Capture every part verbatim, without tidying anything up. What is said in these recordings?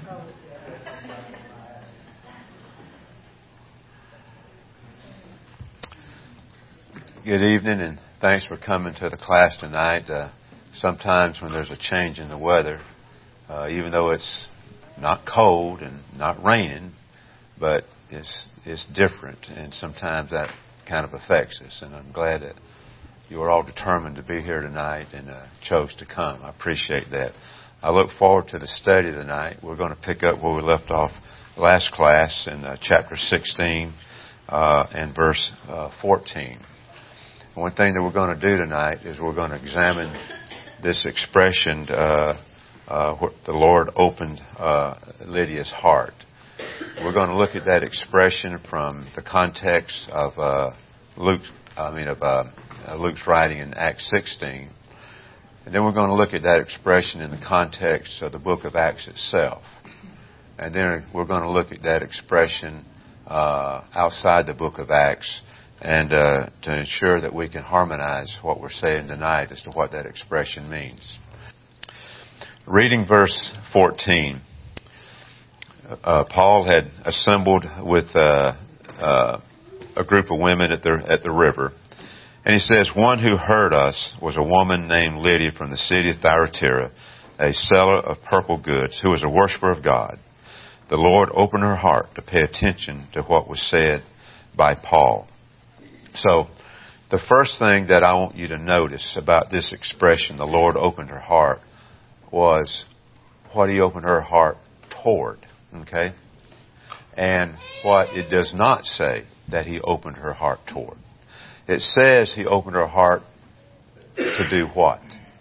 Good evening, and thanks for coming to the class tonight. Uh, sometimes when there's a change in the weather, uh, even though it's not cold and not raining, but it's it's different, and sometimes that kind of affects us. And I'm glad that you are all determined to be here tonight and uh, chose to come. I appreciate that. I look forward to the study tonight. We're going to pick up where we left off last class in uh, chapter sixteen uh, and verse uh, fourteen. One thing that we're going to do tonight is we're going to examine this expression, uh, uh, where the Lord opened uh, Lydia's heart. We're going to look at that expression from the context of uh, Luke, I mean of uh, Luke's writing in Acts sixteen, and then we're going to look at that expression in the context of the book of Acts itself, and then we're going to look at that expression uh, outside the book of Acts. And uh, to ensure that we can harmonize what we're saying tonight as to what that expression means. Reading verse fourteen, uh, Paul had assembled with uh, uh, a group of women at the at the river, and he says, "One who heard us was a woman named Lydia from the city of Thyatira, a seller of purple goods, who was a worshiper of God. The Lord opened her heart to pay attention to what was said by Paul." So, the first thing that I want you to notice about this expression, the Lord opened her heart, was what He opened her heart toward. Okay? And what it does not say that He opened her heart toward. It says He opened her heart to do what?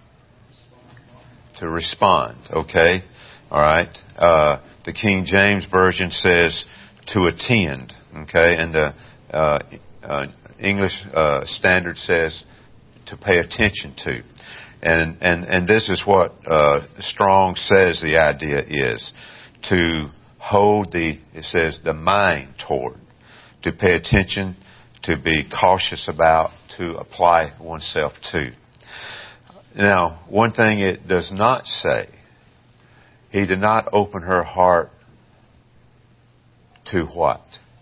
To respond. Okay? Alright? Uh, the King James Version says to attend. Okay? And the uh, uh, English uh, Standard says to pay attention to. And and, and this is what uh, Strong says the idea is. To hold the, it says, the mind toward. To pay attention, to be cautious about, to apply oneself to. Now, one thing it does not say, He did not open her heart to what?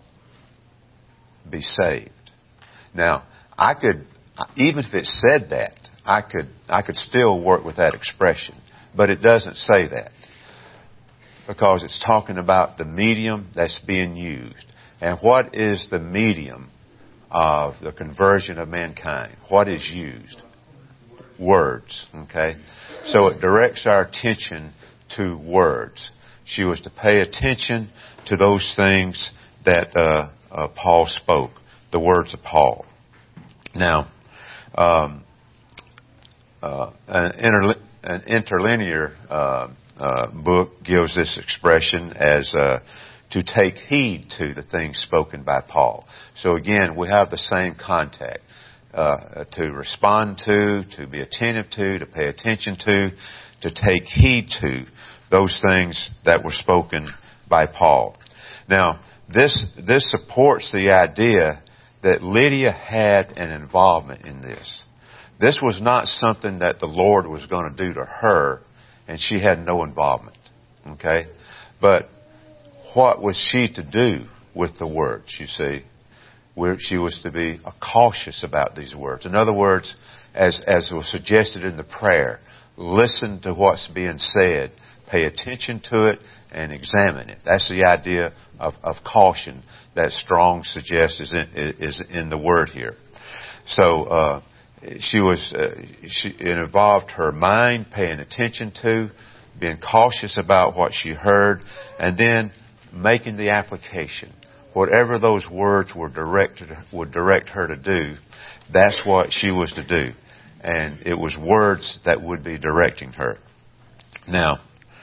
Be saved. Now, I could, even if it said that, I could, I could still work with that expression. But it doesn't say that. Because it's talking about the medium that's being used. And what is the medium of the conversion of mankind? What is used? Words. Okay? So it directs our attention to words. She was to pay attention to those things that uh, uh, Paul spoke. The words of Paul. Now, um, uh, an, interli- an interlinear uh, uh, book gives this expression as uh, to take heed to the things spoken by Paul. So again, we have the same contact. Uh, to respond to, to be attentive to, to pay attention to, to take heed to those things that were spoken by Paul. Now, this this supports the idea that Lydia had an involvement in this. This was not something that the Lord was going to do to her, and she had no involvement. Okay? But what was she to do with the words, you see? Where she was to be cautious about these words. In other words, as, as was suggested in the prayer, listen to what's being said, pay attention to it, and examine it. That's the idea of, of caution that Strong suggests is in, is in the word here. So uh, she was, uh, she, it involved her mind paying attention to, being cautious about what she heard, and then making the application. Whatever those words were directed, would direct her to do, that's what she was to do. And it was words that would be directing her. Now,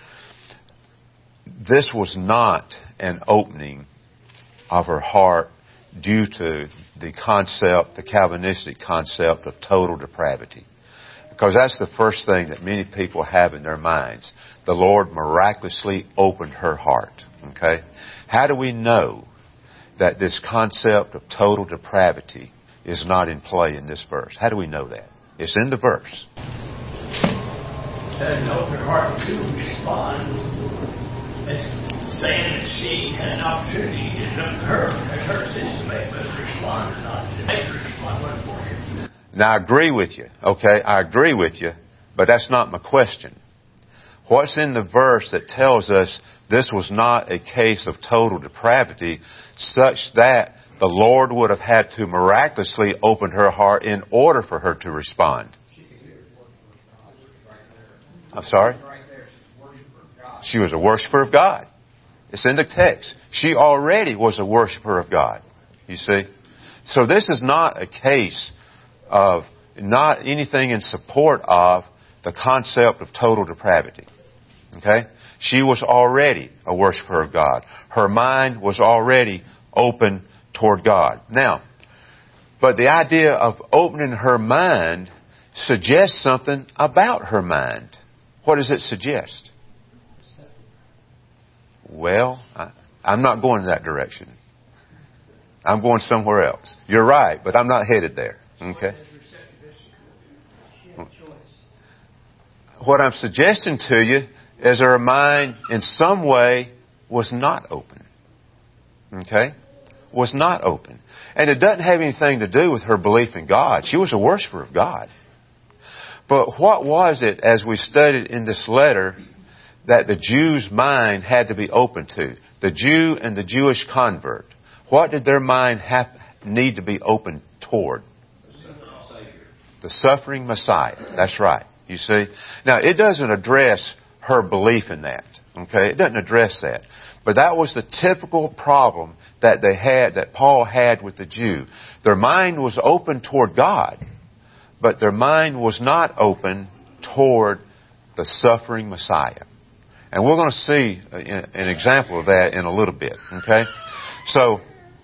this was not an opening of her heart due to the concept, the Calvinistic concept of total depravity. Because that's the first thing that many people have in their minds. The Lord miraculously opened her heart. Okay? How do we know that this concept of total depravity is not in play in this verse? How do we know that? It's in the verse. It says, open her heart to respond. It's saying that she had an opportunity. It's up to her, it's her decision to make whether to respond or not. To make her respond, what for you. Now, I agree with you, okay? I agree with you, but that's not my question. What's in the verse that tells us this was not a case of total depravity such that the Lord would have had to miraculously open her heart in order for her to respond? I'm sorry? She was a worshiper of God. It's in the text. She already was a worshiper of God. You see? So this is not a case of, not anything in support of the concept of total depravity. Okay? She was already a worshiper of God. Her mind was already open toward God. Now, but the idea of opening her mind suggests something about her mind. What does it suggest? Well, I, I'm not going in that direction. I'm going somewhere else. You're right, but I'm not headed there. Okay? What I'm suggesting to you is her mind in some way was not open. Okay? Was not open. And it doesn't have anything to do with her belief in God. She was a worshiper of God. But what was it, as we studied in this letter, that the Jew's mind had to be open to? The Jew and the Jewish convert. What did their mind have, need to be open toward? The suffering Messiah. That's right. You see? Now, it doesn't address her belief in that. Okay? It doesn't address that. But that was the typical problem that they had, that Paul had with the Jew. Their mind was open toward God, but their mind was not open toward the suffering Messiah. And we're going to see an example of that in a little bit. Okay? So,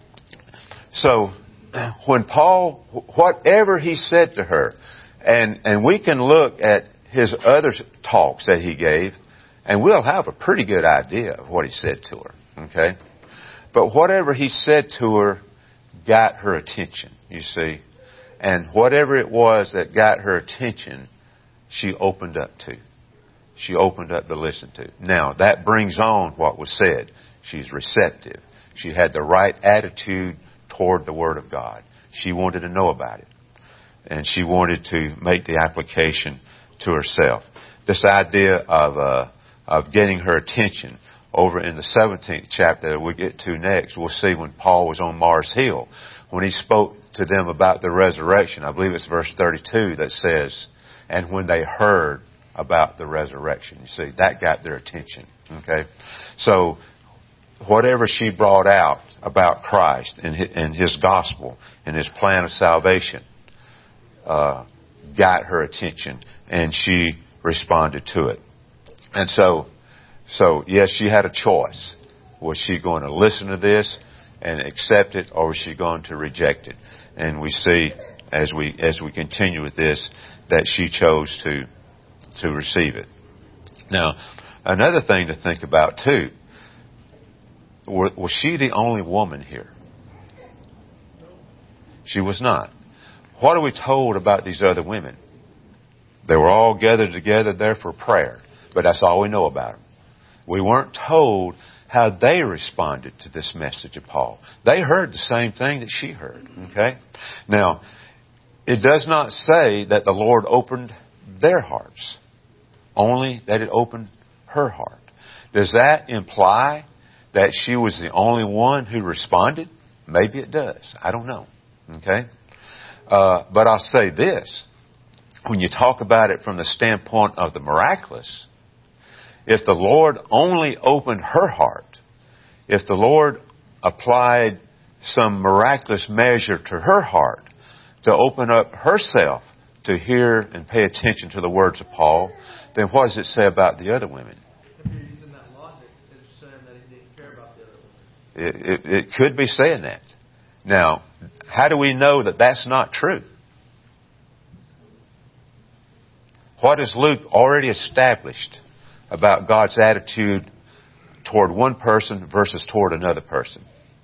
so when Paul, whatever he said to her, and, and we can look at his other talks that he gave, and we'll have a pretty good idea of what he said to her. Okay? But whatever he said to her got her attention, you see. And whatever it was that got her attention, she opened up to. She opened up to listen to. Now, that brings on what was said. She's receptive. She had the right attitude toward the Word of God. She wanted to know about it. And she wanted to make the application to herself. This idea of uh, of getting her attention over in the seventeenth chapter that we'll get to next, we'll see when Paul was on Mars Hill. When he spoke to them about the resurrection, I believe it's verse thirty-two that says, and when they heard about the resurrection. You see, that got their attention. Okay? So, whatever she brought out about Christ and his, and his gospel and his plan of salvation uh, got her attention, and she responded to it. And so, so yes, she had a choice. Was she going to listen to this and accept it, or was she going to reject it? And we see, as we as we continue with this, that she chose to to receive it. Now, another thing to think about too, was she the only woman here? She was not. What are we told about these other women? They were all gathered together there for prayer, but that's all we know about them. We weren't told how they responded to this message of Paul. They heard the same thing that she heard. Okay? Now, it does not say that the Lord opened their hearts, only that it opened her heart. Does that imply that she was the only one who responded? Maybe it does. I don't know. Okay? Uh, but I'll say this. When you talk about it from the standpoint of the miraculous, if the Lord only opened her heart, if the Lord applied some miraculous measure to her heart to open up herself to hear and pay attention to the words of Paul, then what does it say about the other women? If you're using that logic, it's saying that he didn't care about the other women. It, it, it could be saying that. Now, how do we know that that's not true? What has Luke already established about God's attitude toward one person versus toward another person?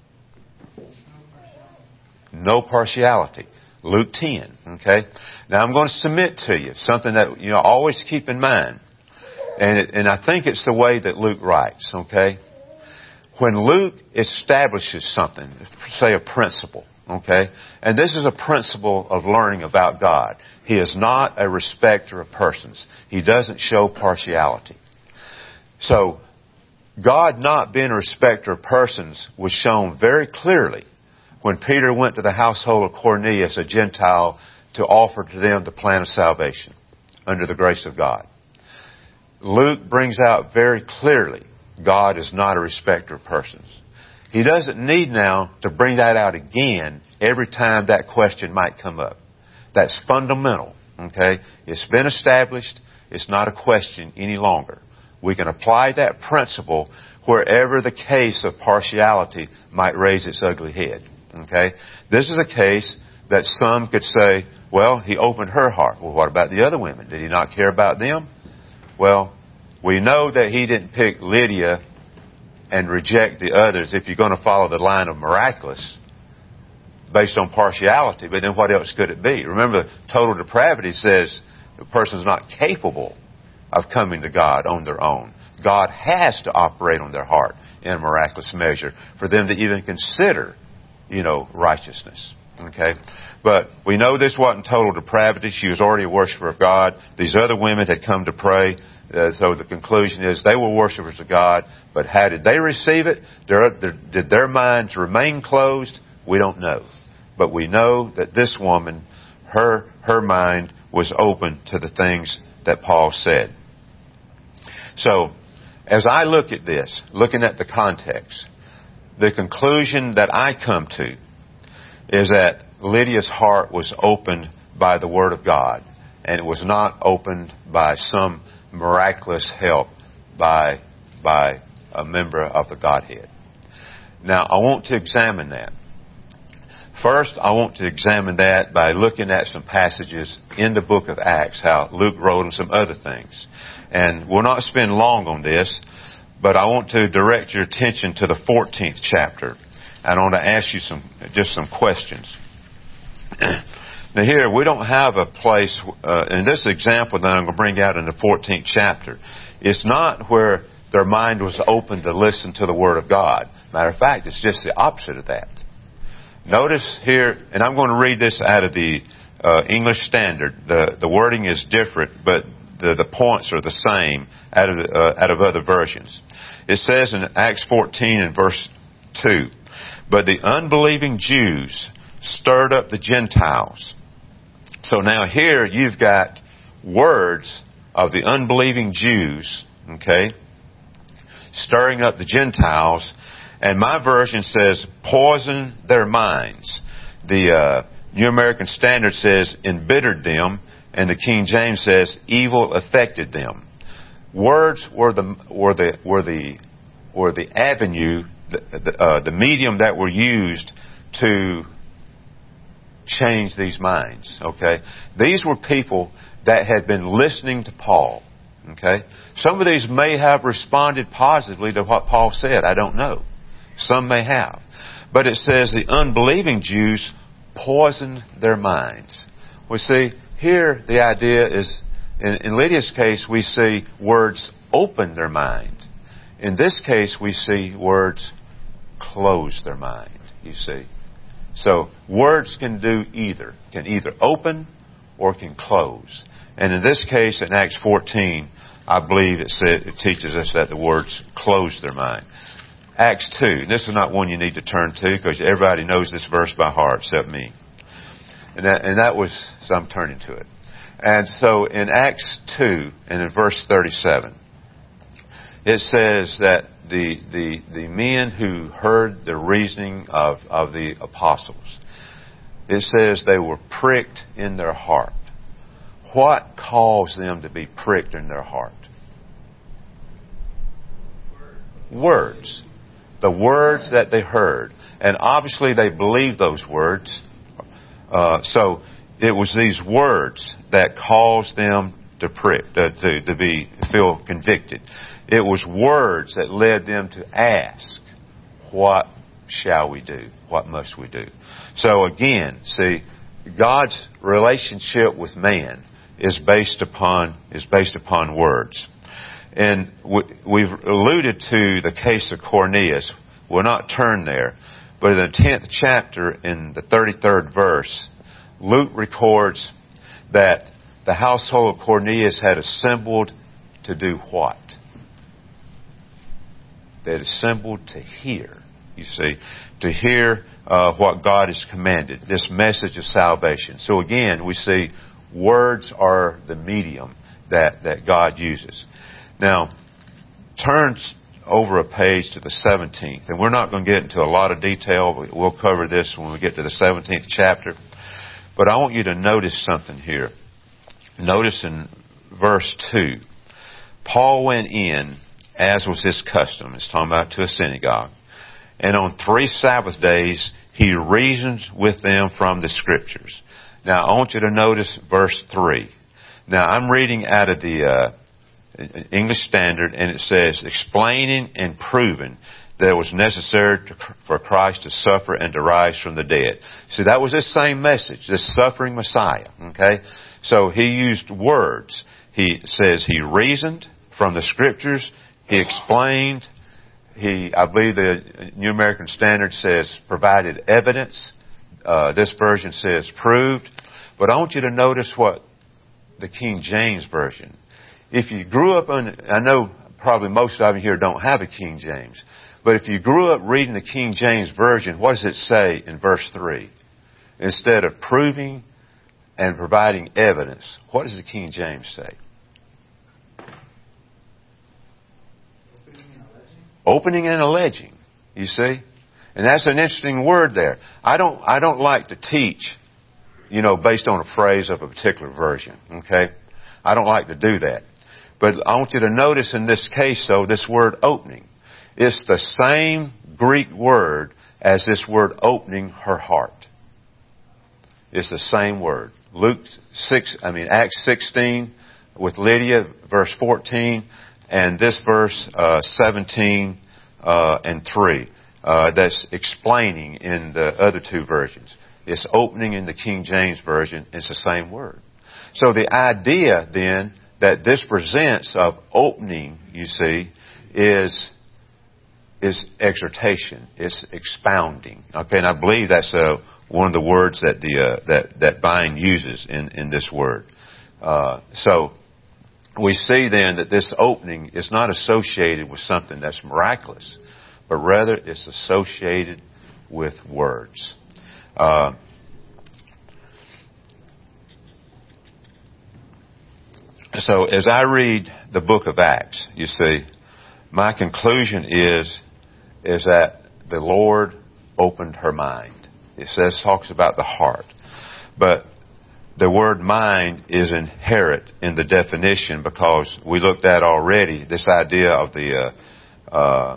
No partiality. Luke ten. Okay? Now I'm going to submit to you something that you know always keep in mind. And, it, and I think it's the way that Luke writes, okay? When Luke establishes something, say a principle, okay? And this is a principle of learning about God. He is not a respecter of persons. He doesn't show partiality. So, God not being a respecter of persons was shown very clearly when Peter went to the household of Cornelius, a Gentile, to offer to them the plan of salvation under the grace of God. Luke brings out very clearly God is not a respecter of persons. He doesn't need now to bring that out again every time that question might come up. That's fundamental, okay? It's been established. It's not a question any longer. We can apply that principle wherever the case of partiality might raise its ugly head, okay? This is a case that some could say, well, he opened her heart. Well, what about the other women? Did he not care about them? Well, we know that he didn't pick Lydia and reject the others if you're going to follow the line of miraculous based on partiality. But then what else could it be? Remember, total depravity says the person's not capable of coming to God on their own. God has to operate on their heart in a miraculous measure for them to even consider, you know, righteousness. Okay? But we know this wasn't total depravity. She was already a worshiper of God. These other women had come to pray. Uh, so the conclusion is they were worshipers of God. But how did they receive it? Their, their, did their minds remain closed? We don't know. But we know that this woman, her, her mind was open to the things that Paul said. So, as I look at this, looking at the context, the conclusion that I come to is that Lydia's heart was opened by the Word of God, and it was not opened by some miraculous help by, by a member of the Godhead. Now, I want to examine that. First, I want to examine that by looking at some passages in the book of Acts, how Luke wrote and some other things. And we'll not spend long on this, but I want to direct your attention to the fourteenth chapter. And I want to ask you some, just some questions. Now here, we don't have a place, uh, in this example that I'm going to bring out in the fourteenth chapter, it's not where their mind was open to listen to the Word of God. Matter of fact, it's just the opposite of that. Notice here, and I'm going to read this out of the uh, English Standard. The, the wording is different, but the, the points are the same out of, uh, out of other versions. It says in Acts fourteen and verse two, "But the unbelieving Jews stirred up the Gentiles." So now here you've got words of the unbelieving Jews, okay, stirring up the Gentiles. And my version says, poison their minds. The uh, New American Standard says, embittered them. And the King James says, evil affected them. Words were the were the were the were the avenue, the the, uh, the medium that were used to change these minds. Okay, these were people that had been listening to Paul. Okay, some of these may have responded positively to what Paul said. I don't know. Some may have. But it says the unbelieving Jews poisoned their minds. We see here the idea is, in, in Lydia's case, we see words open their mind. In this case, we see words close their mind, you see. So words can do either. Can either open or can close. And in this case, in Acts fourteen, I believe it, said, it teaches us that the words close their mind. Acts two. This is not one you need to turn to because everybody knows this verse by heart except me. And that, and that was, so I'm turning to it. And so in Acts two and in verse thirty-seven, it says that the, the, the men who heard the reasoning of, of the apostles, it says they were pricked in their heart. What caused them to be pricked in their heart? Words. The words that they heard. And obviously they believed those words. Uh, so it was these words that caused them to prick, to, to, to be, feel convicted. It was words that led them to ask, what shall we do? What must we do? So again, see, God's relationship with man is based upon, is based upon words. And we've alluded to the case of Cornelius. We'll not turn there. But in the tenth chapter, in the thirty-third verse, Luke records that the household of Cornelius had assembled to do what? They had assembled to hear, you see, to hear uh, what God has commanded, this message of salvation. So again, we see words are the medium that, that God uses. Now, turn over a page to the seventeenth, and we're not going to get into a lot of detail. We'll cover this when we get to the seventeenth chapter. But I want you to notice something here. Notice in verse two, Paul went in, as was his custom. It's talking about to a synagogue. And on three Sabbath days, he reasoned with them from the Scriptures. Now, I want you to notice verse three. Now, I'm reading out of the uh, English Standard, and it says, explaining and proving that it was necessary to, for Christ to suffer and to rise from the dead. See, that was this same message, this suffering Messiah. Okay? So he used words. He says he reasoned from the Scriptures. He explained. He, I believe the New American Standard says provided evidence. Uh, this version says proved. But I want you to notice what the King James Version. If you grew up on, I know probably most of you here don't have a King James, but if you grew up reading the King James Version, what does it say in verse three? Instead of proving and providing evidence, what does the King James say? Opening and alleging, you see? And that's an interesting word there. I don't, I don't like to teach, you know, based on a phrase of a particular version, okay? I don't like to do that. But I want you to notice in this case, though, this word opening. It's the same Greek word as this word opening her heart. It's the same word. Luke six, I mean, Acts sixteen with Lydia, verse fourteen, and this verse, uh, seventeen, uh, and three, uh, that's explaining in the other two versions. It's opening in the King James Version. It's the same word. So the idea then that this presents of opening, you see, is is exhortation. It's expounding. Okay, and I believe that's uh, one of the words that the uh, that that Vine uses in in this word. Uh, so we see then that this opening is not associated with something that's miraculous, but rather it's associated with words. Uh, So as I read the book of Acts, you see, my conclusion is, is that the Lord opened her mind. It says, talks about the heart. But the word mind is inherent in the definition because we looked at already this idea of the, uh, uh,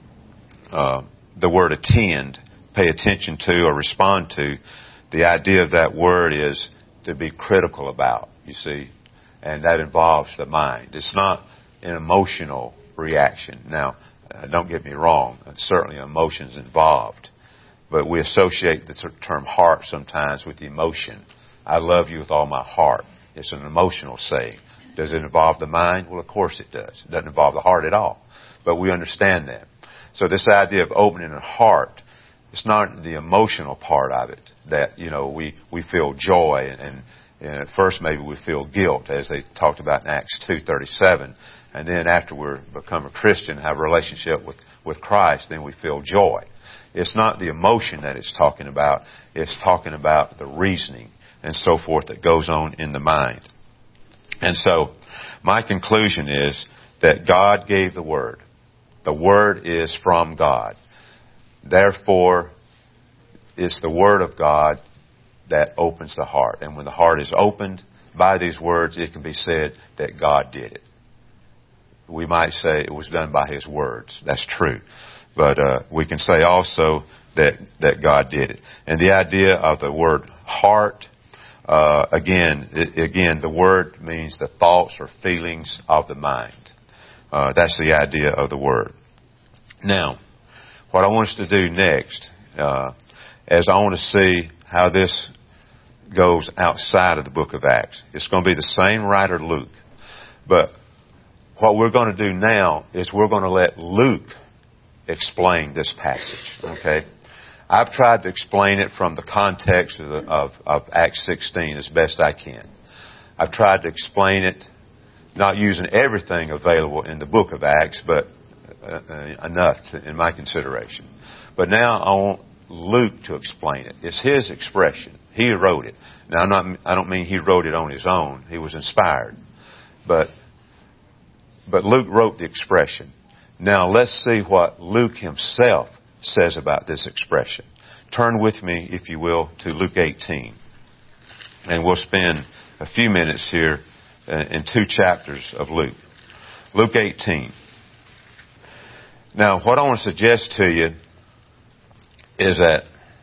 uh, the word attend, pay attention to or respond to. The idea of that word is to be critical about, you see. And that involves the mind. It's not an emotional reaction. Now, uh, don't get me wrong. Certainly emotions involved. But we associate the term heart sometimes with emotion. I love you with all my heart. It's an emotional saying. Does it involve the mind? Well, of course it does. It doesn't involve the heart at all. But we understand that. So this idea of opening a heart, it's not the emotional part of it that, you know, we, we feel joy and, and And at first maybe we feel guilt, as they talked about in Acts two thirty-seven. And then after we become a Christian, have a relationship with, with Christ, then we feel joy. It's not the emotion that it's talking about. It's talking about the reasoning and so forth that goes on in the mind. And so my conclusion is that God gave the Word. The Word is from God. Therefore, it's the Word of God that opens the heart. And when the heart is opened by these words, it can be said that God did it. We might say it was done by His words. That's true. But uh, we can say also that, that God did it. And the idea of the word heart, uh, again, it, again, the word means the thoughts or feelings of the mind. Uh, that's the idea of the word. Now, what I want us to do next, uh, is I want to see how this goes outside of the book of Acts. It's going to be the same writer, Luke. But what we're going to do now is we're going to let Luke explain this passage. Okay? I've tried to explain it from the context of, the, of, of Acts sixteen as best I can. I've tried to explain it not using everything available in the book of Acts, but uh, uh, enough to, in my consideration. But now I want Luke to explain it. It's his expression. He wrote it. Now, I'm not, I don't mean he wrote it on his own. He was inspired. But, but Luke wrote the expression. Now, let's see what Luke himself says about this expression. Turn with me, if you will, to Luke eighteen. And we'll spend a few minutes here in two chapters of Luke. Luke eighteen. Now, what I want to suggest to you is that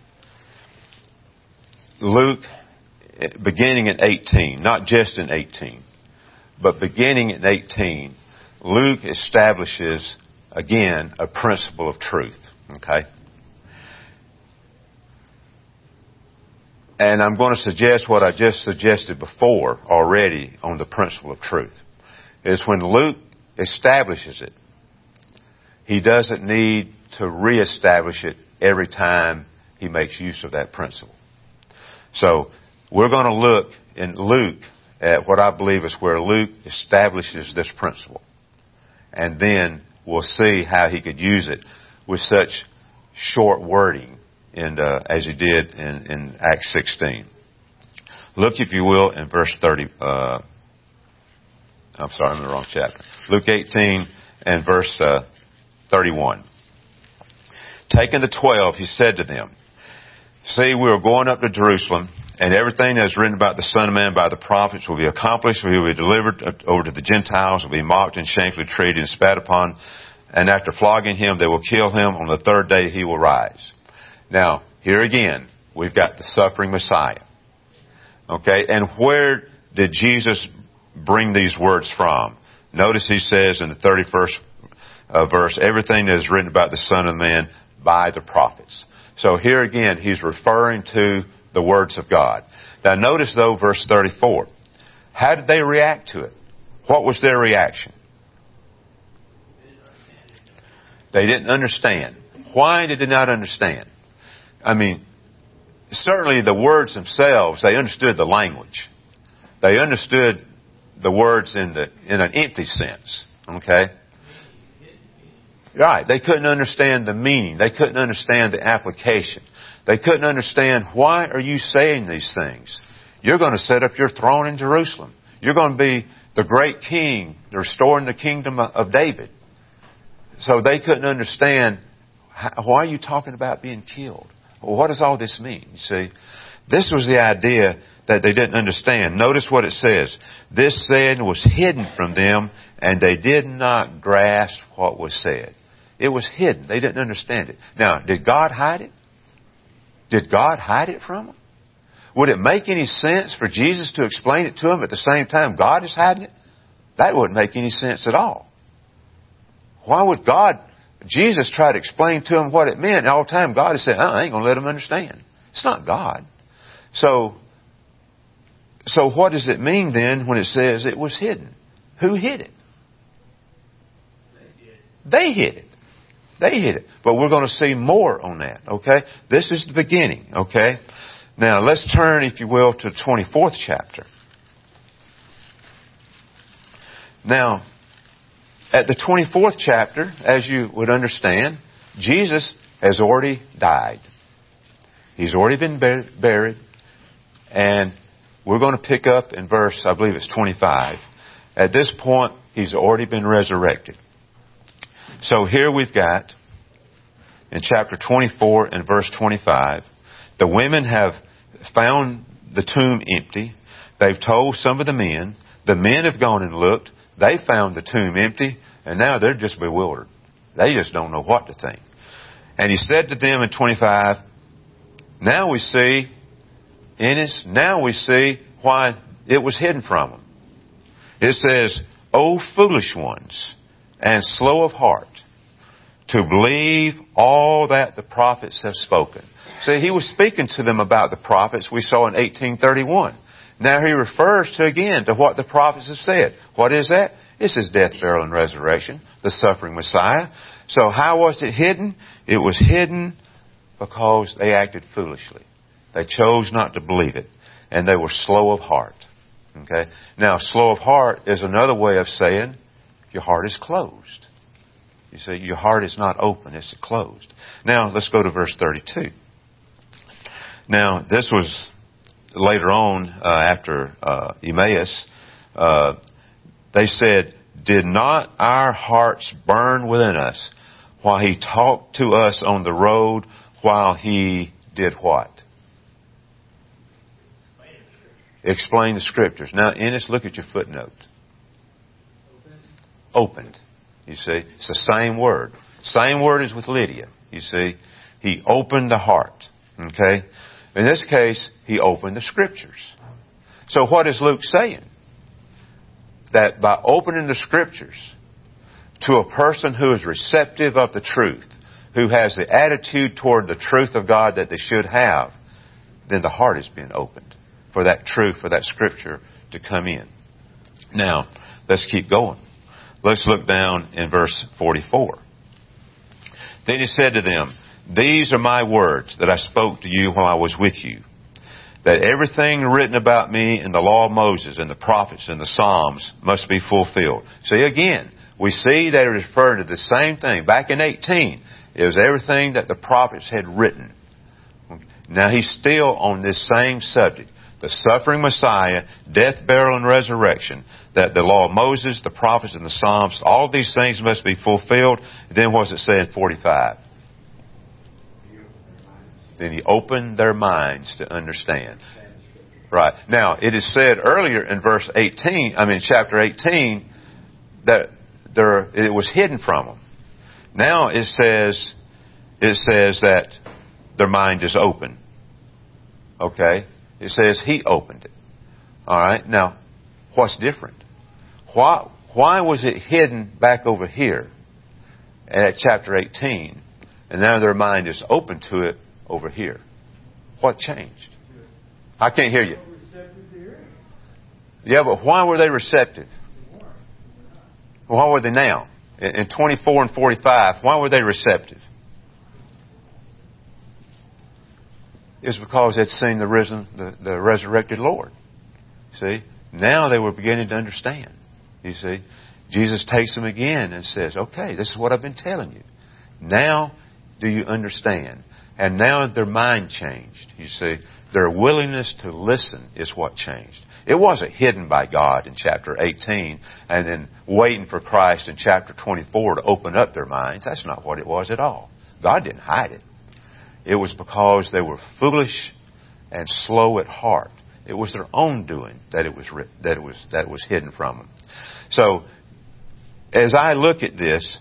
Luke, beginning in eighteen, not just in eighteen, but beginning in eighteen, Luke establishes, again, a principle of truth. Okay? And I'm going to suggest what I just suggested before already on the principle of truth. Is when Luke establishes it, he doesn't need to reestablish it every time he makes use of that principle. So we're going to look in Luke at what I believe is where Luke establishes this principle. And then we'll see how he could use it with such short wording in, uh, as he did in, in Acts sixteen. Look, if you will, in verse thirty. Uh, I'm sorry, I'm in the wrong chapter. Luke eighteen and verse uh, thirty-one. Taking the twelve, he said to them, "See, we are going up to Jerusalem, and everything that is written about the Son of Man by the prophets will be accomplished. He will be delivered over to the Gentiles, will be mocked and shamefully treated and spat upon. And after flogging him, they will kill him. On the third day, he will rise." Now, here again, we've got the suffering Messiah. Okay, and where did Jesus bring these words from? Notice he says in the thirty-first uh, verse, everything that is written about the Son of Man by the prophets. So here again, he's referring to the words of God. Now notice though, verse thirty-four. How did they react to it? What was their reaction? They didn't understand. Why did they not understand? I mean, certainly the words themselves, they understood the language. They understood the words in the in an empty sense. Okay? Right. They couldn't understand the meaning. They couldn't understand the application. They couldn't understand, why are you saying these things? You're going to set up your throne in Jerusalem. You're going to be the great king, restoring the kingdom of David. So they couldn't understand, why are you talking about being killed? Well, what does all this mean? You see, this was the idea that they didn't understand. Notice what it says. This saying was hidden from them, and they did not grasp what was said. It was hidden. They didn't understand it. Now, did God hide it? Did God hide it from them? Would it make any sense for Jesus to explain it to them at the same time God is hiding it? That wouldn't make any sense at all. Why would God, Jesus try to explain to them what it meant, and all the time God is saying, I ain't going to let them understand. It's not God. So, so what does it mean then when it says it was hidden? Who hid it? They did. They hid it. They hid it. But we're going to see more on that, okay? This is the beginning, okay? Now, let's turn, if you will, to the twenty-fourth chapter. Now, at the twenty-fourth chapter, as you would understand, Jesus has already died. He's already been bur- buried. And we're going to pick up in verse, I believe it's twenty-five. At this point, He's already been resurrected. So here we've got, in chapter twenty-four and verse twenty-five, the women have found the tomb empty. They've told some of the men. The men have gone and looked. They found the tomb empty. And now they're just bewildered. They just don't know what to think. And he said to them in twenty-five, now we see, Ennis, now we see why it was hidden from them. It says, O foolish ones, and slow of heart, to believe all that the prophets have spoken. See, he was speaking to them about the prophets we saw in eighteen thirty-one. Now he refers to again to what the prophets have said. What is that? It's His death, burial, and resurrection, the suffering Messiah. So how was it hidden? It was hidden because they acted foolishly. They chose not to believe it. And they were slow of heart. Okay? Now, slow of heart is another way of saying your heart is closed. You see, your heart is not open, it's closed. Now, let's go to verse thirty-two. Now, this was later on, uh, after uh, Emmaus. Uh, they said, did not our hearts burn within us while He talked to us on the road, while He did what? Explain the Scriptures. Now, Ennis, look at your footnote. Opened. You see, it's the same word. Same word as with Lydia. You see, He opened the heart. Okay? In this case, He opened the Scriptures. So what is Luke saying? That by opening the Scriptures to a person who is receptive of the truth, who has the attitude toward the truth of God that they should have, then the heart is being opened for that truth, for that Scripture to come in. Now, let's keep going. Let's look down in verse forty-four. Then He said to them, these are my words that I spoke to you while I was with you, that everything written about me in the law of Moses and the prophets and the Psalms must be fulfilled. See, again, we see they refer to the same thing. Back in eighteen, it was everything that the prophets had written. Now He's still on this same subject. The suffering Messiah, death, burial, and resurrection, that the law of Moses, the prophets, and the Psalms, all these things must be fulfilled. Then what does it say in forty-five? Then He opened their minds to understand. Right. Now, it is said earlier in verse eighteen, I mean chapter eighteen, that there, it was hidden from them. Now it says, it says that their mind is open. Okay? It says He opened it. All right. Now, what's different? Why, why was it hidden back over here at chapter eighteen, and now their mind is open to it over here? What changed? I can't hear you. Yeah, but why were they receptive? Why were they now? In twenty-four and forty-five, why were they receptive? It's because they'd seen the risen, the, the resurrected Lord. See? Now they were beginning to understand. You see? Jesus takes them again and says, okay, this is what I've been telling you. Now do you understand? And now their mind changed. You see? Their willingness to listen is what changed. It wasn't hidden by God in chapter eighteen and then waiting for Christ in chapter twenty-four to open up their minds. That's not what it was at all. God didn't hide it. It was because they were foolish and slow at heart. It was their own doing that it was that it was that it was hidden from them. So, as I look at this,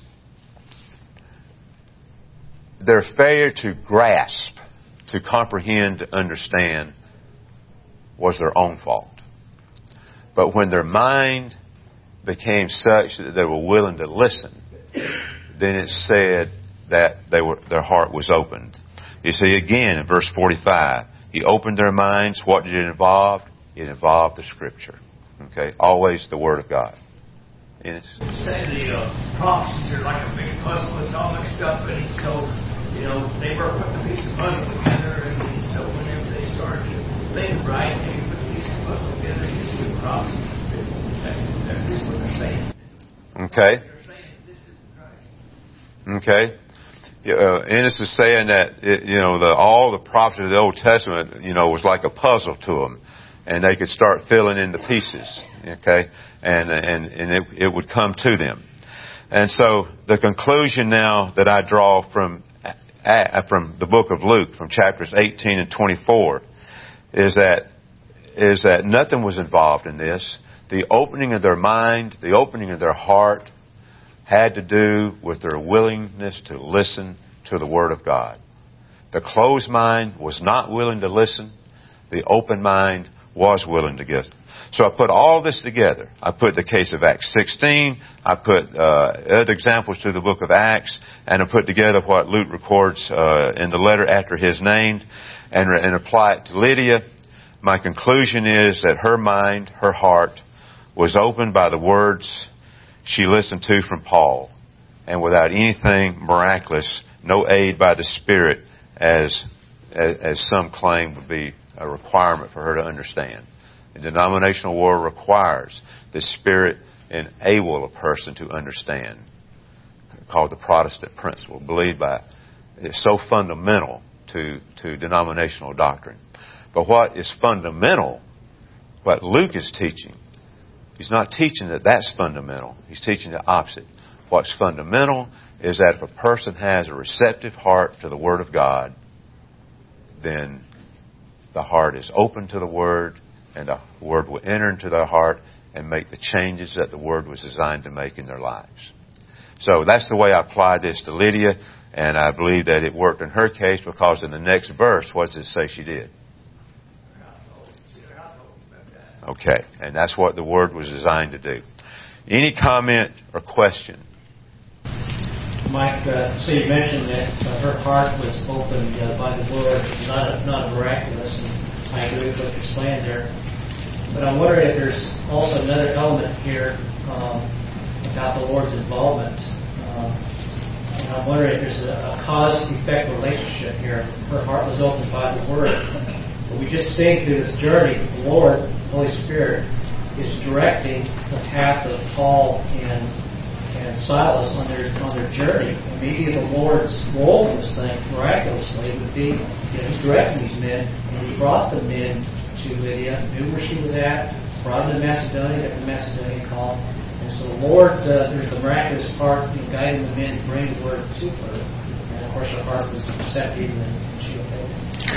their failure to grasp, to comprehend, to understand, was their own fault. But when their mind became such that they were willing to listen, then it said that they were their heart was opened. You see, again, in verse forty-five, He opened their minds. What did it involve? It involved the Scripture. Okay? Always the Word of God. Yes? Say the uh, prophecies are like a big puzzle. It's all mixed up, and so, you know, they were putting a piece of puzzle together, and so whenever they started to think right, they put a piece of puzzle together, you see the prophecy. That, that, this is what they're saying. Okay. They're saying this is the Christ. Okay. Uh, Ennis is saying that it, you know the, all the prophets of the Old Testament, you know, was like a puzzle to them, and they could start filling in the pieces. Okay, and and and it, it would come to them. And so the conclusion now that I draw from uh, from the book of Luke, from chapters eighteen and twenty-four, is that is that nothing was involved in this. The opening of their mind, the opening of their heart, had to do with their willingness to listen to the Word of God. The closed mind was not willing to listen. The open mind was willing to get. So I put all this together. I put the case of Acts sixteen. I put uh, other examples to the book of Acts. And I put together what Luke records uh, in the letter after his name and, and apply it to Lydia. My conclusion is that her mind, her heart, was opened by the words she listened to from Paul, and without anything miraculous, no aid by the Spirit, as as, as some claim would be a requirement for her to understand. The denominational world requires the Spirit enable a person to understand, called the Protestant principle, believed by. It's so fundamental to, to denominational doctrine. But what is fundamental, what Luke is teaching, he's not teaching that that's fundamental. He's teaching the opposite. What's fundamental is that if a person has a receptive heart to the Word of God, then the heart is open to the Word, and the Word will enter into their heart and make the changes that the Word was designed to make in their lives. So that's the way I applied this to Lydia, and I believe that it worked in her case, because in the next verse, what does it say she did? Okay, and that's what the Word was designed to do. Any comment or question? Mike, uh, so you mentioned that uh, her heart was opened uh, by the Word, not a, not a miraculous, and I agree with what you're saying there. But I'm wondering if there's also another element here um, about the Lord's involvement. Um, and I'm wondering if there's a, a cause-effect relationship here. Her heart was opened by the Word. But we just think through this journey, the Lord, the Holy Spirit, is directing the path of Paul and and Silas on their on their journey. And maybe the Lord's role in this thing, miraculously, would be, you know, He's directing these men, and He brought the men to Lydia, knew where she was at, brought them to Macedonia, got the Macedonian call. And so the Lord, uh, there's the miraculous part, you know, guiding the men to bring the Word to her. And of course her heart was receptive, and she obeyed.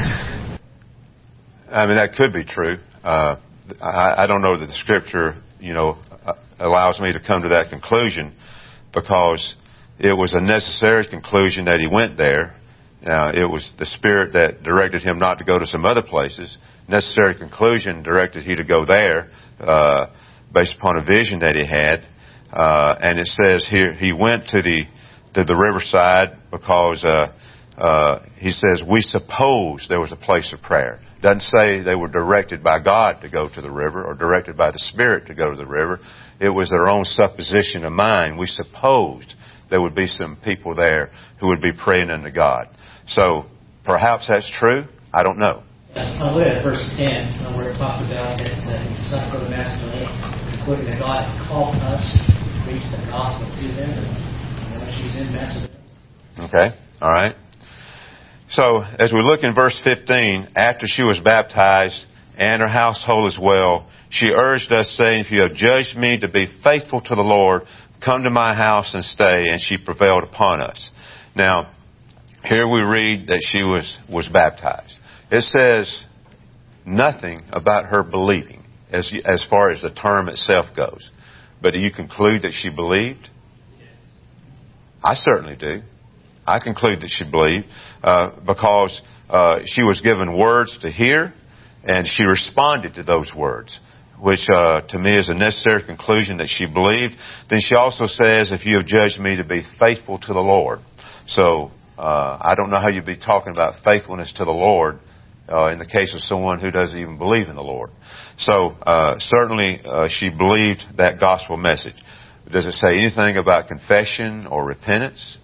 I mean, that could be true. Uh, I, I don't know that the Scripture, you know, allows me to come to that conclusion, because it was a necessary conclusion that he went there. Now, it was the Spirit that directed him not to go to some other places. Necessary conclusion directed he to go there, uh, based upon a vision that he had. Uh, and it says here, he went to the, to the riverside because, uh, uh, he says, we suppose there was a place of prayer. Doesn't say they were directed by God to go to the river or directed by the Spirit to go to the river. It was their own supposition of mind. We supposed there would be some people there who would be praying unto God. So perhaps that's true. I don't know. I look at verse ten, uh, where it talks about that the Son of Macedonia, concluding that God had called us to preach the gospel to them, and you know, she's in Macedonia. Okay, all right. So, as we look in verse fifteen, after she was baptized and her household as well, she urged us, saying, if you have judged me to be faithful to the Lord, come to my house and stay. And she prevailed upon us. Now, here we read that she was, was baptized. It says nothing about her believing as, as far as the term itself goes. But do you conclude that she believed? I certainly do. I conclude that she believed uh, because uh, she was given words to hear, and she responded to those words, which uh, to me is a necessary conclusion that she believed. Then she also says, if you have judged me to be faithful to the Lord. So uh, I don't know how you'd be talking about faithfulness to the Lord uh, in the case of someone who doesn't even believe in the Lord. So uh, certainly uh, she believed that gospel message. Does it say anything about confession or repentance?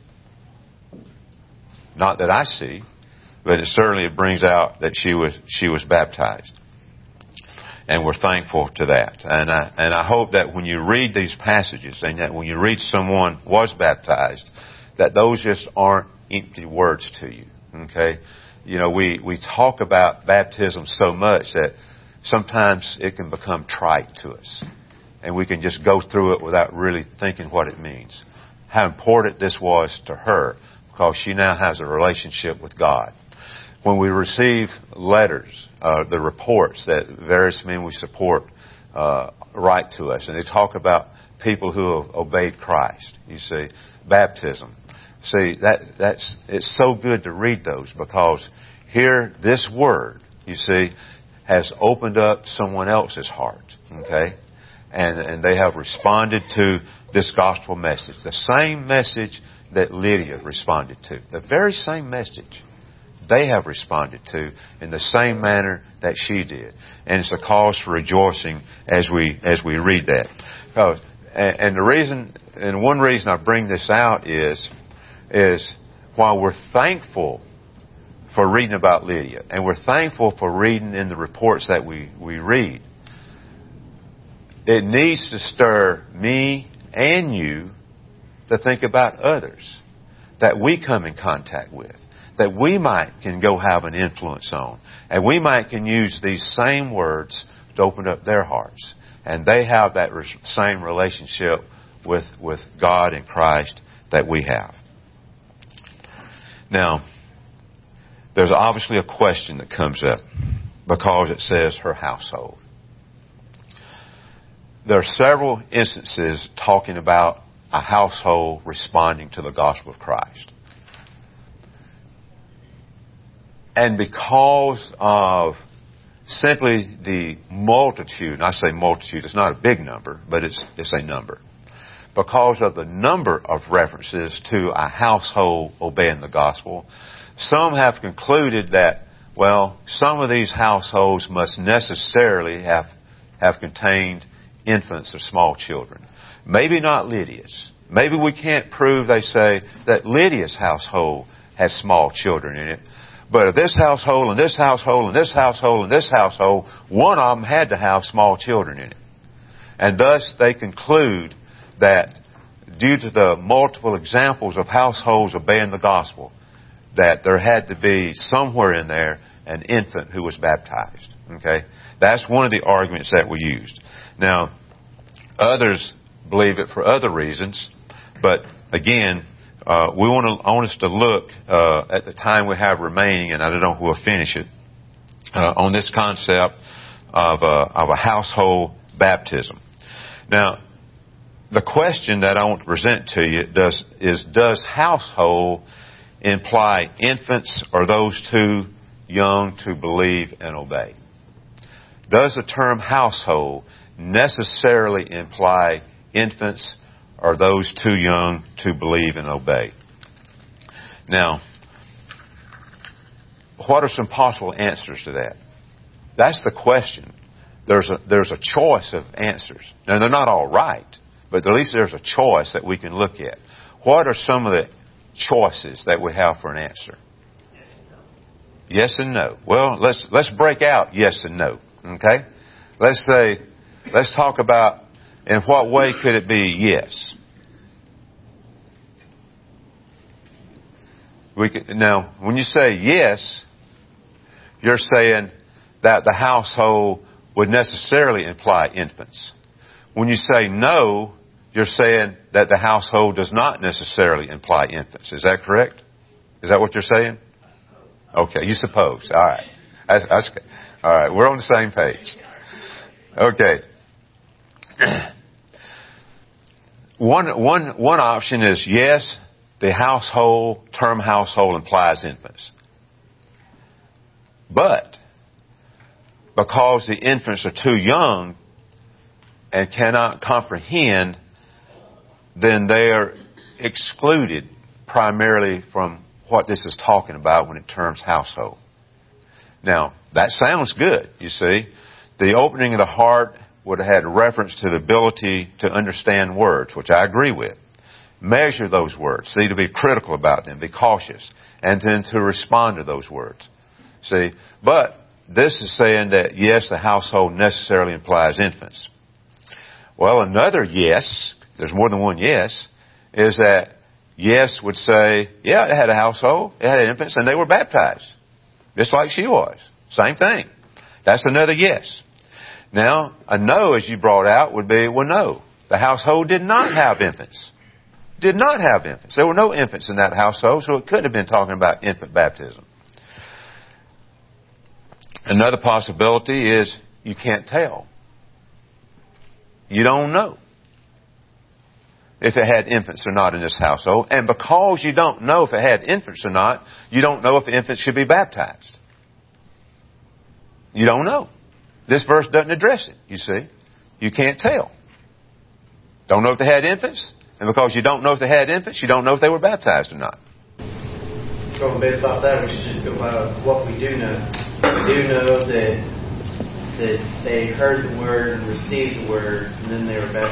Not that I see, but it certainly it brings out that she was she was baptized, and we're thankful to that. And I and I hope that when you read these passages, and that when you read someone was baptized, that those just aren't empty words to you. Okay, you know we we talk about baptism so much that sometimes it can become trite to us, and we can just go through it without really thinking what it means. How important this was to her, because she now has a relationship with God. When we receive letters, uh, the reports that various men we support uh, write to us, and they talk about people who have obeyed Christ. You see, baptism. See, that that's it's so good to read those, because here this word, you see, has opened up someone else's heart. Okay, and and they have responded to this gospel message, the same message that Lydia responded to, the very same message they have responded to in the same manner that she did. And it's a cause for rejoicing as we as we read that. Because and, and the reason, and one reason I bring this out is, is while we're thankful for reading about Lydia, and we're thankful for reading in the reports that we, we read, it needs to stir me and you to think about others that we come in contact with, that we might can go have an influence on, and we might can use these same words to open up their hearts, and they have that re- same relationship with with God and Christ that we have. Now, there's obviously a question that comes up because it says her household. There are several instances talking about a household responding to the gospel of Christ. And because of simply the multitude, and I say multitude, it's not a big number, but it's, it's a number. Because of the number of references to a household obeying the gospel, some have concluded that, well, some of these households must necessarily have, have contained infants or small children. Maybe not Lydia's. Maybe we can't prove, they say, that Lydia's household has small children in it. But if this household and this household and this household and this household, one of them had to have small children in it. And thus they conclude that due to the multiple examples of households obeying the gospel, that there had to be somewhere in there an infant who was baptized. Okay? That's one of the arguments that we used. Now, others believe it for other reasons, but again, uh, we want to, I want us to look uh, at the time we have remaining, and I don't know who will finish it, uh, on this concept of a, of a household baptism. Now, the question that I want to present to you does, is, does household imply infants or those too young to believe and obey? Does the term household necessarily imply infants or those too young to believe and obey? Now, what are some possible answers to that? That's the question. There's a, there's a choice of answers. Now, they're not all right, but at least there's a choice that we can look at. What are some of the choices that we have for an answer? Yes and no. Yes and no. Well, let's let's break out yes and no. Okay? Let's say, let's talk about in what way could it be yes. We could, now, when you say yes, you're saying that the household would necessarily imply infants. When you say no, you're saying that the household does not necessarily imply infants. Is that correct? Is that what you're saying? Okay, you suppose. All right. That's, that's, all right, we're on the same page. Okay. One, one, one option is yes, the household, term household implies infants. But because the infants are too young and cannot comprehend, then they are excluded primarily from what this is talking about when it terms household. Now, that sounds good, you see. The opening of the heart would have had reference to the ability to understand words, which I agree with. Measure those words. See, to be critical about them, be cautious, and then to respond to those words. See, but this is saying that, yes, the household necessarily implies infants. Well, another yes, there's more than one yes, is that yes would say, yeah, it had a household, it had infants, and they were baptized. Just like she was. Same thing. That's another yes. Now, a no, as you brought out, would be, well, no. The household did not have infants. Did not have infants. There were no infants in that household, so it couldn't have been talking about infant baptism. Another possibility is you can't tell. You don't know if it had infants or not in this household. And because you don't know if it had infants or not, you don't know if infants should be baptized. You don't know. This verse doesn't address it, you see. You can't tell. Don't know if they had infants. And because you don't know if they had infants, you don't know if they were baptized or not. So based off that, we should just go by what we do know. We do know that that they heard the word and received the word, and then they were baptized.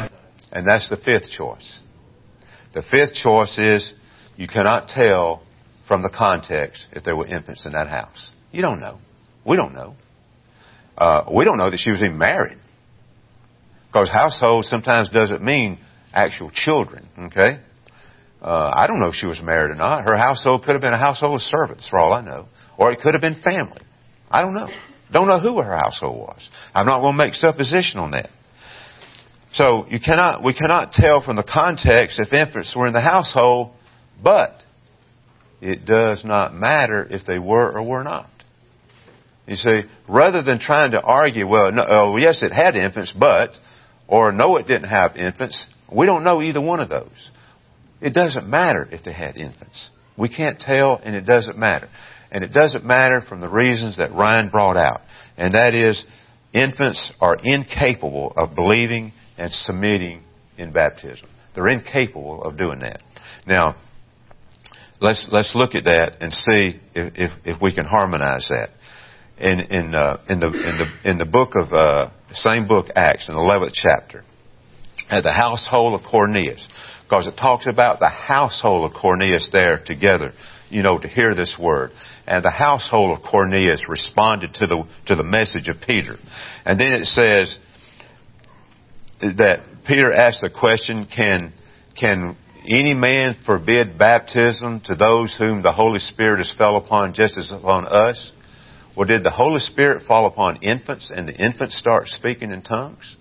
And that's the fifth choice. The fifth choice is you cannot tell from the context if there were infants in that house. You don't know. We don't know. Uh, we don't know that she was even married. Because household sometimes doesn't mean actual children, okay? Uh, I don't know if she was married or not. Her household could have been a household of servants, for all I know. Or it could have been family. I don't know. Don't know who her household was. I'm not going to make supposition on that. So you cannot, we cannot tell from the context if infants were in the household, but it does not matter if they were or were not. You see, rather than trying to argue, well, no, oh, yes, it had infants, but, or no, it didn't have infants, we don't know either one of those. It doesn't matter if they had infants. We can't tell, and it doesn't matter. And it doesn't matter from the reasons that Ryan brought out. And that is, infants are incapable of believing and submitting in baptism. They're incapable of doing that. Now, let's let's look at that and see if if, if we can harmonize that. In in uh, in the in the in the book of uh, same book Acts, in the eleventh chapter, at the household of Cornelius, because it talks about the household of Cornelius there together, you know, to hear this word. And the household of Cornelius responded to the to the message of Peter. And then it says that Peter asked the question, can can any man forbid baptism to those whom the Holy Spirit has fell upon just as upon us? Well, did the Holy Spirit fall upon infants and the infants start speaking in tongues?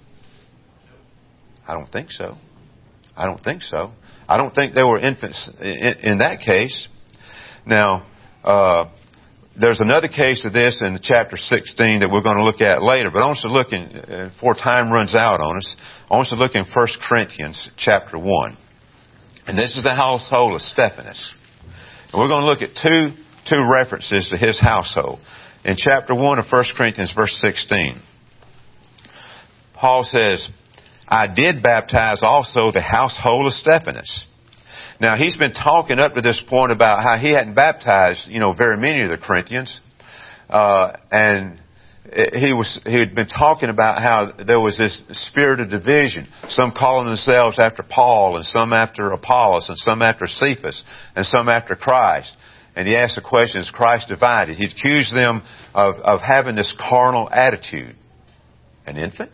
I don't think so. I don't think so. I don't think there were infants in, in that case. Now, uh, there's another case of this in chapter sixteen that we're going to look at later. But I want us to look in, uh, before time runs out on us, I want us to look in First Corinthians chapter one. And this is the household of Stephanas. And we're going to look at two two references to his household. In chapter one of First Corinthians, verse sixteen, Paul says, I did baptize also the household of Stephanas. Now, he's been talking up to this point about how he hadn't baptized, you know, very many of the Corinthians. Uh, and he was, he had been talking about how there was this spirit of division. Some calling themselves after Paul, and some after Apollos, and some after Cephas, and some after Christ. And he asked the question, is Christ divided? He accused them of, of having this carnal attitude. An infant?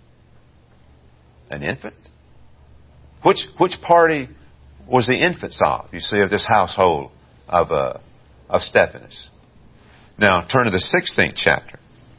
An infant? Which, which party was the infants of, you see, of this household of, uh, of Stephanas? Now, turn to the sixteenth chapter.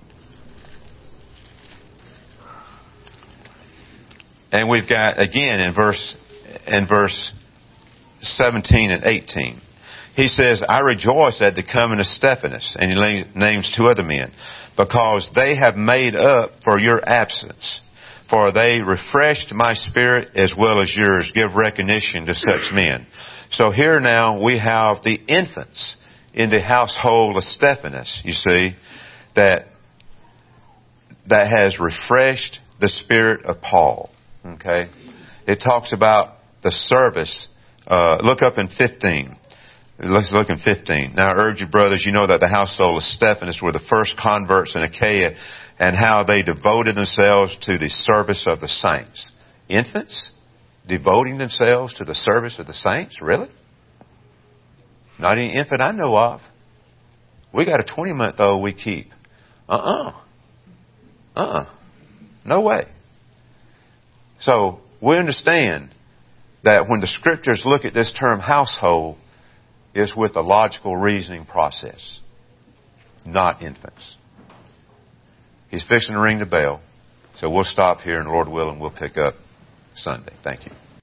And we've got, again, in verse, in verse seventeen and eighteen. He says, I rejoice at the coming of Stephanas, and he names two other men, because they have made up for your absence. For they refreshed my spirit as well as yours. Give recognition to such men. So here now we have the infants in the household of Stephanas, you see, that, that has refreshed the spirit of Paul. Okay? It talks about the service. Uh, look up in fifteen. Let's look in fifteen. Now I urge you, brothers, you know that the household of Stephanas were the first converts in Achaia, and how they devoted themselves to the service of the saints. Infants devoting themselves to the service of the saints? Really? Not any infant I know of. We got a twenty-month-old we keep. Uh-uh. Uh-uh. No way. So we understand that when the Scriptures look at this term household, it's with a logical reasoning process, not infants. He's fixing to ring the bell. So we'll stop here, and Lord willing, we'll pick up Sunday. Thank you.